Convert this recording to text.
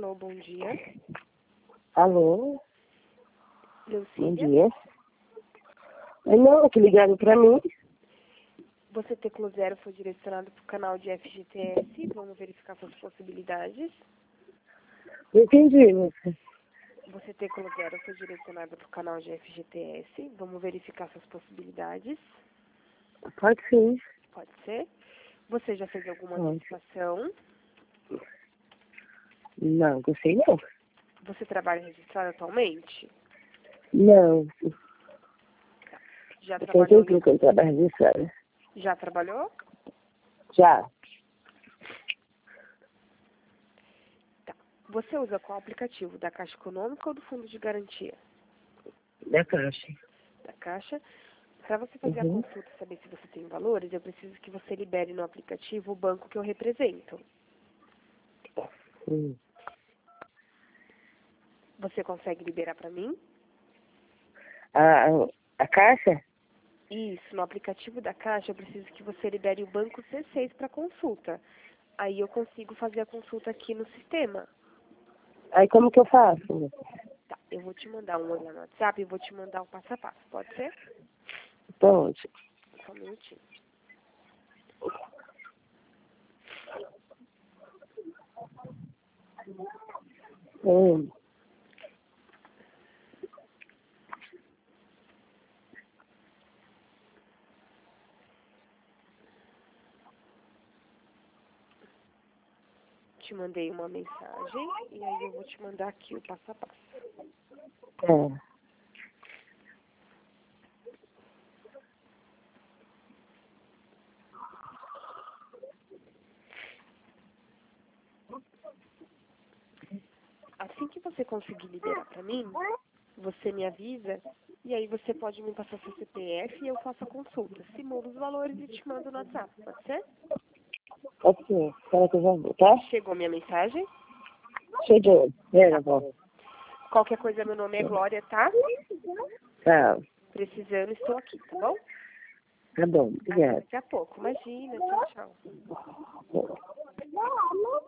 Alô, bom dia. Alô? Bom Leucília? dia. Não, que ligaram pra mim. Você teclou 0 foi direcionado para o canal de FGTS. Vamos verificar suas possibilidades. Não entendi, moça. Você teclou 0 foi direcionado para o canal de FGTS. Vamos verificar suas possibilidades. Pode sim. Pode ser. Você já fez alguma Pode. antecipação? Não, gostei não. Você trabalha registrado atualmente? Não. Já Eu tenho trabalhou? tempo que eu trabalho nisso, né? Já trabalhou? Já. Tá. Você usa qual aplicativo? Da Caixa Econômica ou do Fundo de Garantia? Da caixa. Da Caixa. Para você fazer a Uhum. consulta e saber se você tem valores, eu preciso que você libere no aplicativo o banco que eu represento. Hum. Você consegue liberar para mim? A caixa? Isso, no aplicativo da Caixa eu preciso que você libere o banco C6 para consulta. Aí eu consigo fazer a consulta aqui no sistema. Aí como que eu faço, moça? Tá, eu vou te mandar um oi lá no WhatsApp e vou te mandar o passo a passo, pode ser? Pode. Só um minutinho. Hum. Te mandei uma mensagem e aí eu vou te mandar aqui o passo a passo. É. Assim que você conseguir liberar para mim, você me avisa e aí você pode me passar seu CPF e eu faço a consulta. Simulo os valores e te mando no WhatsApp, pode ser? Pode ser. Espera que eu já vou, tá? Chegou minha mensagem? Chegou. Pera, vó. Qualquer coisa, meu nome é Glória, tá? Tá. Precisando, estou aqui, tá bom? Tá bom. Até Obrigada. daqui a pouco. Imagina, tchau, tchau.